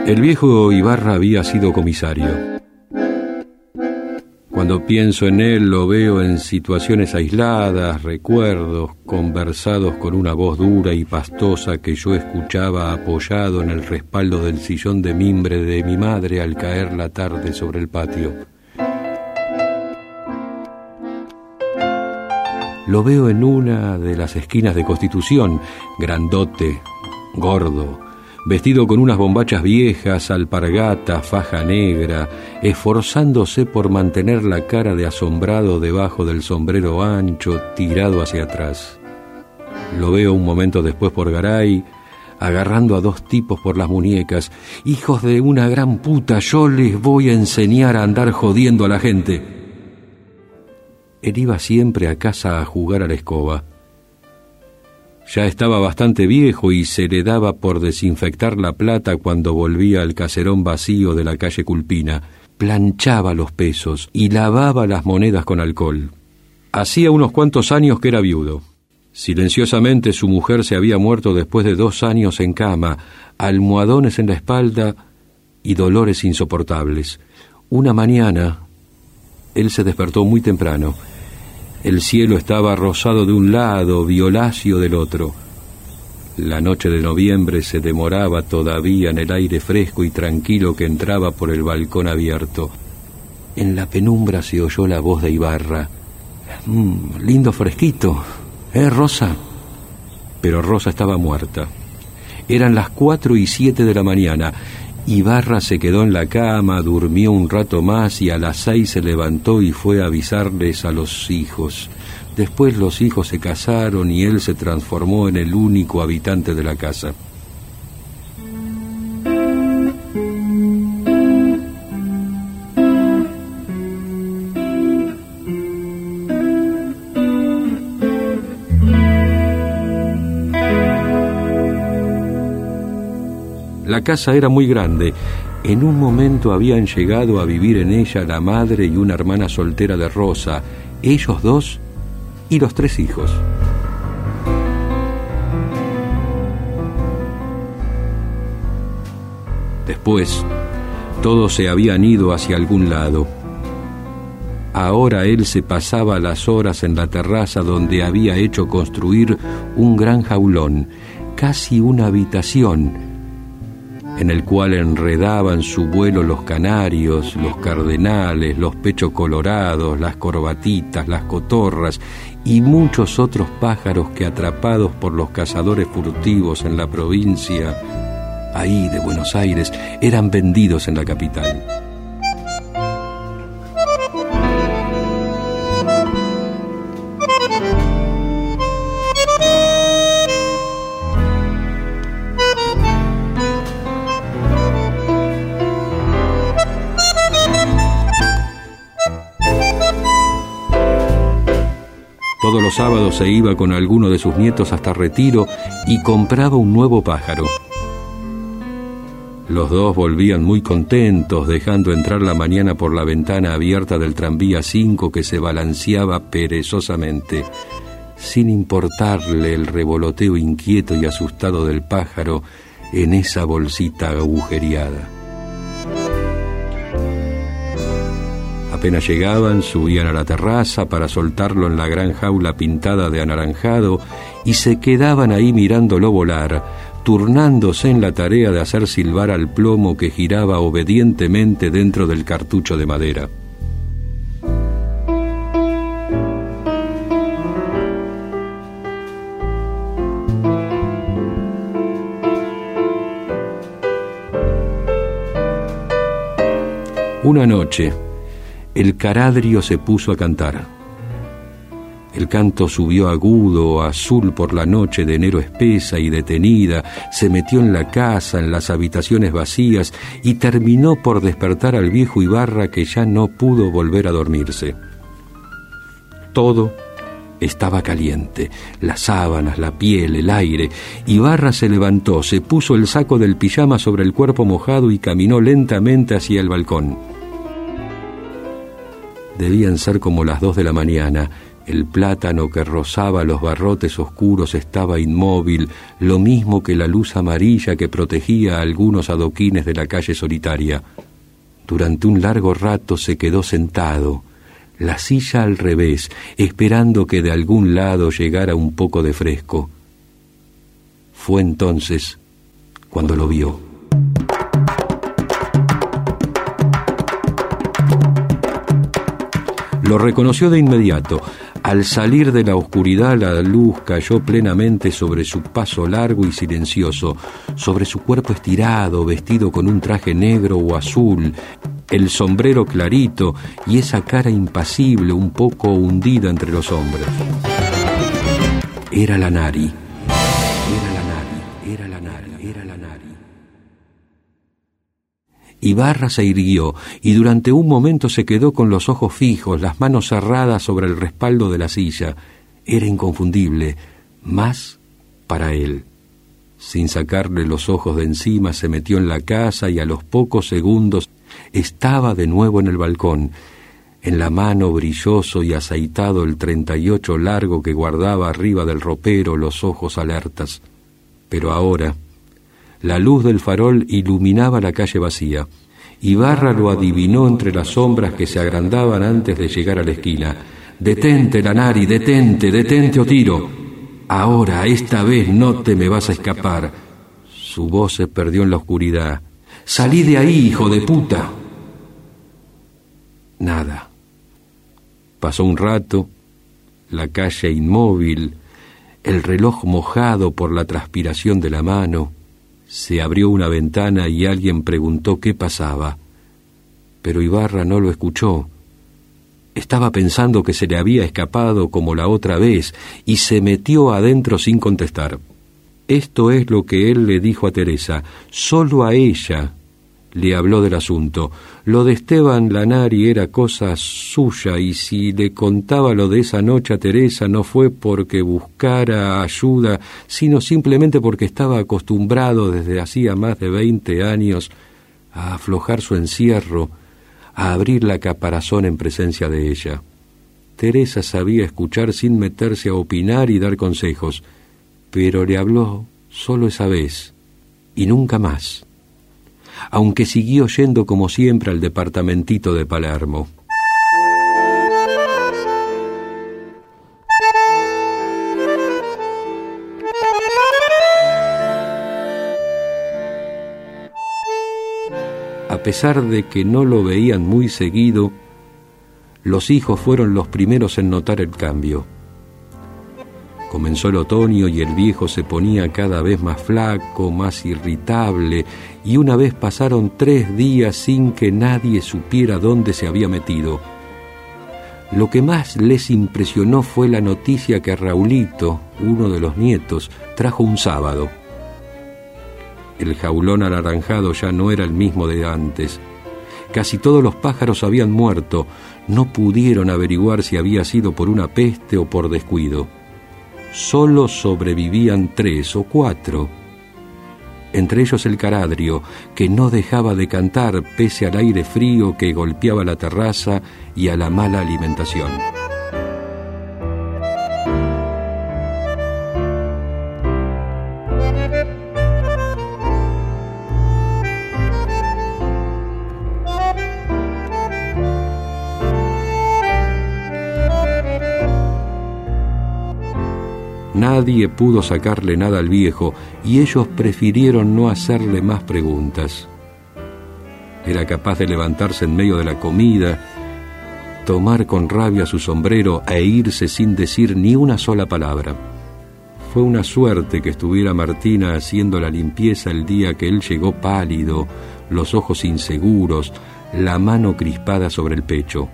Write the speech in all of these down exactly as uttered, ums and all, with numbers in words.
El viejo Ibarra había sido comisario. Cuando pienso en él lo veo en situaciones aisladas, recuerdos, conversados con una voz dura y pastosa que yo escuchaba apoyado en el respaldo del sillón de mimbre de mi madre al caer la tarde sobre el patio. Lo veo en una de las esquinas de Constitución, grandote, gordo, vestido con unas bombachas viejas, alpargata, faja negra, esforzándose por mantener la cara de asombrado debajo del sombrero ancho, tirado hacia atrás. Lo veo un momento después por Garay, agarrando a dos tipos por las muñecas. «Hijos de una gran puta, yo les voy a enseñar a andar jodiendo a la gente». Él iba siempre a casa a jugar a la escoba. Ya estaba bastante viejo y se le daba por desinfectar la plata cuando volvía al caserón vacío de la calle Culpina. Planchaba los pesos y lavaba las monedas con alcohol. Hacía unos cuantos años que era viudo. Silenciosamente su mujer se había muerto después de dos años en cama, almohadones en la espalda y dolores insoportables. Una mañana, él se despertó muy temprano. El cielo estaba rosado de un lado, violáceo del otro. La noche de noviembre se demoraba todavía en el aire fresco y tranquilo que entraba por el balcón abierto. En la penumbra se oyó la voz de Ibarra. Mm, lindo fresquito, ¿eh, Rosa? Pero Rosa estaba muerta. Eran las cuatro y siete de la mañana. Ibarra se quedó en la cama, durmió un rato más y a las seis se levantó y fue a avisarles a los hijos. Después los hijos se casaron y él se transformó en el único habitante de la casa. La casa era muy grande. En un momento habían llegado a vivir en ella la madre y una hermana soltera de Rosa, ellos dos y los tres hijos. Después, todos se habían ido hacia algún lado. Ahora él se pasaba las horas en la terraza donde había hecho construir un gran jaulón, casi una habitación, en el cual enredaban su vuelo los canarios, los cardenales, los pechos colorados, las corbatitas, las cotorras y muchos otros pájaros que, atrapados por los cazadores furtivos en la provincia, ahí de Buenos Aires, eran vendidos en la capital. Todos los sábados se iba con alguno de sus nietos hasta Retiro y compraba un nuevo pájaro. Los dos volvían muy contentos, dejando entrar la mañana por la ventana abierta del tranvía cinco que se balanceaba perezosamente, sin importarle el revoloteo inquieto y asustado del pájaro en esa bolsita agujereada. Apenas llegaban, subían a la terraza para soltarlo en la gran jaula pintada de anaranjado y se quedaban ahí mirándolo volar, turnándose en la tarea de hacer silbar al plomo que giraba obedientemente dentro del cartucho de madera. Una noche, el caradrio se puso a cantar. El canto subió agudo, azul por la noche de enero espesa y detenida, se metió en la casa, en las habitaciones vacías y terminó por despertar al viejo Ibarra, que ya no pudo volver a dormirse. Todo estaba caliente, las sábanas, la piel, el aire. Ibarra se levantó, se puso el saco del pijama sobre el cuerpo mojado y caminó lentamente hacia el balcón. Debían ser como las dos de la mañana. El plátano que rozaba los barrotes oscuros estaba inmóvil, lo mismo que la luz amarilla que protegía a algunos adoquines de la calle solitaria. Durante un largo rato se quedó sentado, la silla al revés, esperando que de algún lado llegara un poco de fresco. Fue entonces cuando lo vio. Lo reconoció de inmediato. Al salir de la oscuridad, la luz cayó plenamente sobre su paso largo y silencioso, sobre su cuerpo estirado, vestido con un traje negro o azul, el sombrero clarito y esa cara impasible, un poco hundida entre los hombros. Era la Nari. Era la Nari, era la Nari, era la Nari. Ibarra se irguió y durante un momento se quedó con los ojos fijos, las manos cerradas sobre el respaldo de la silla. Era inconfundible, más para él. Sin sacarle los ojos de encima, se metió en la casa y a los pocos segundos estaba de nuevo en el balcón. En la mano brilloso y aceitado el treinta y ocho largo que guardaba arriba del ropero, los ojos alertas. Pero ahora la luz del farol iluminaba la calle vacía. Ibarra lo adivinó entre las sombras que se agrandaban antes de llegar a la esquina. «Detente, Lanari, detente, detente o tiro. Ahora, esta vez no te me vas a escapar». Su voz se perdió en la oscuridad. «¡Salí de ahí, hijo de puta!». Nada. Pasó un rato, la calle inmóvil, el reloj mojado por la transpiración de la mano. Se abrió una ventana y alguien preguntó qué pasaba, pero Ibarra no lo escuchó. Estaba pensando que se le había escapado como la otra vez y se metió adentro sin contestar. Esto es lo que él le dijo a Teresa. Solo a ella le habló del asunto. Lo de Esteban Lanari era cosa suya, y si le contaba lo de esa noche a Teresa no fue porque buscara ayuda, sino simplemente porque estaba acostumbrado desde hacía más de veinte años a aflojar su encierro, a abrir la caparazón en presencia de ella. Teresa sabía escuchar sin meterse a opinar y dar consejos, pero le habló solo esa vez y nunca más, aunque siguió yendo como siempre al departamentito de Palermo. A pesar de que no lo veían muy seguido, los hijos fueron los primeros en notar el cambio. Comenzó el otoño y el viejo se ponía cada vez más flaco, más irritable, y una vez pasaron tres días sin que nadie supiera dónde se había metido. Lo que más les impresionó fue la noticia que Raulito, uno de los nietos, trajo un sábado. El jaulón anaranjado ya no era el mismo de antes. Casi todos los pájaros habían muerto. No pudieron averiguar si había sido por una peste o por descuido. Solo sobrevivían tres o cuatro. Entre ellos el caradrio, que no dejaba de cantar pese al aire frío que golpeaba la terraza y a la mala alimentación. Nadie pudo sacarle nada al viejo y ellos prefirieron no hacerle más preguntas. Era capaz de levantarse en medio de la comida, tomar con rabia su sombrero e irse sin decir ni una sola palabra. Fue una suerte que estuviera Martina haciendo la limpieza el día que él llegó pálido, los ojos inseguros, la mano crispada sobre el pecho.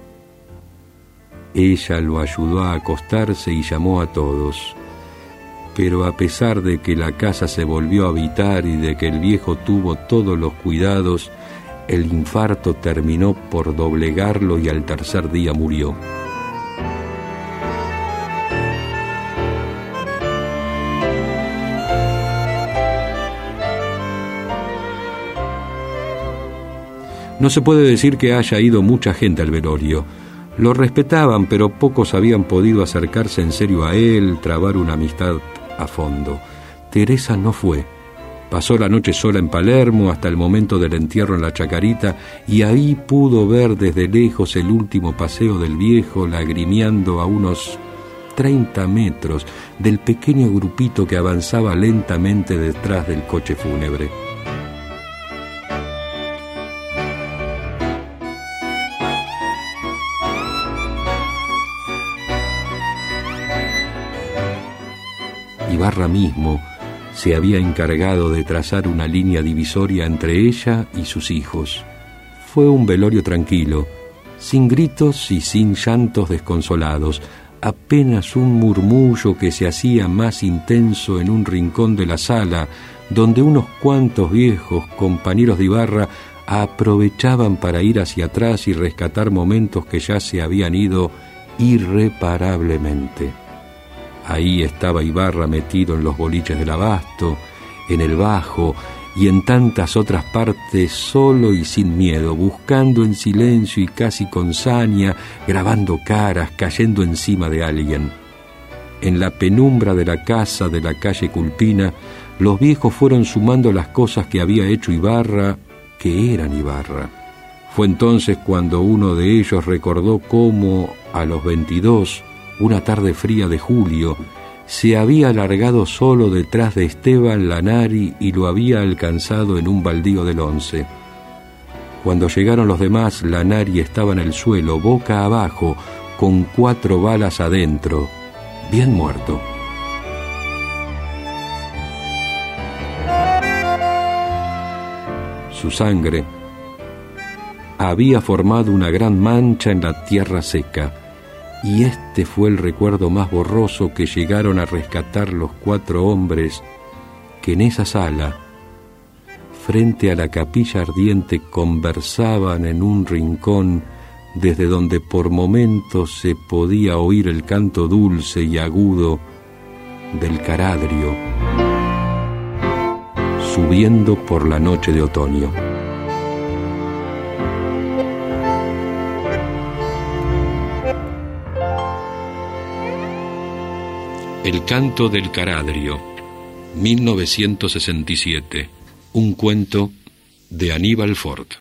Ella lo ayudó a acostarse y llamó a todos. Pero a pesar de que la casa se volvió a habitar y de que el viejo tuvo todos los cuidados, el infarto terminó por doblegarlo y al tercer día murió. No se puede decir que haya ido mucha gente al velorio. Lo respetaban, pero pocos habían podido acercarse en serio a él, trabar una amistad a fondo. Teresa no fue. Pasó la noche sola en Palermo hasta el momento del entierro en la Chacarita, y ahí pudo ver desde lejos el último paseo del viejo, lagrimeando a unos treinta metros del pequeño grupito que avanzaba lentamente detrás del coche fúnebre. Ibarra mismo se había encargado de trazar una línea divisoria entre ella y sus hijos. Fue un velorio tranquilo, sin gritos y sin llantos desconsolados, apenas un murmullo que se hacía más intenso en un rincón de la sala, donde unos cuantos viejos compañeros de Ibarra aprovechaban para ir hacia atrás y rescatar momentos que ya se habían ido irreparablemente. Ahí estaba Ibarra metido en los boliches del Abasto, en el Bajo y en tantas otras partes, solo y sin miedo, buscando en silencio y casi con saña, grabando caras, cayendo encima de alguien. En la penumbra de la casa de la calle Culpina, los viejos fueron sumando las cosas que había hecho Ibarra, que eran Ibarra. Fue entonces cuando uno de ellos recordó cómo, a los veintidós, una tarde fría de julio, se había alargado solo detrás de Esteban Lanari y lo había alcanzado en un baldío del Once. Cuando llegaron los demás, Lanari estaba en el suelo, boca abajo, con cuatro balas adentro, bien muerto. Su sangre había formado una gran mancha en la tierra seca, y este fue el recuerdo más borroso que llegaron a rescatar los cuatro hombres que en esa sala, frente a la capilla ardiente, conversaban en un rincón desde donde por momentos se podía oír el canto dulce y agudo del caradrio subiendo por la noche de otoño. El canto del caradrio, mil novecientos sesenta y siete, un cuento de Aníbal Fort.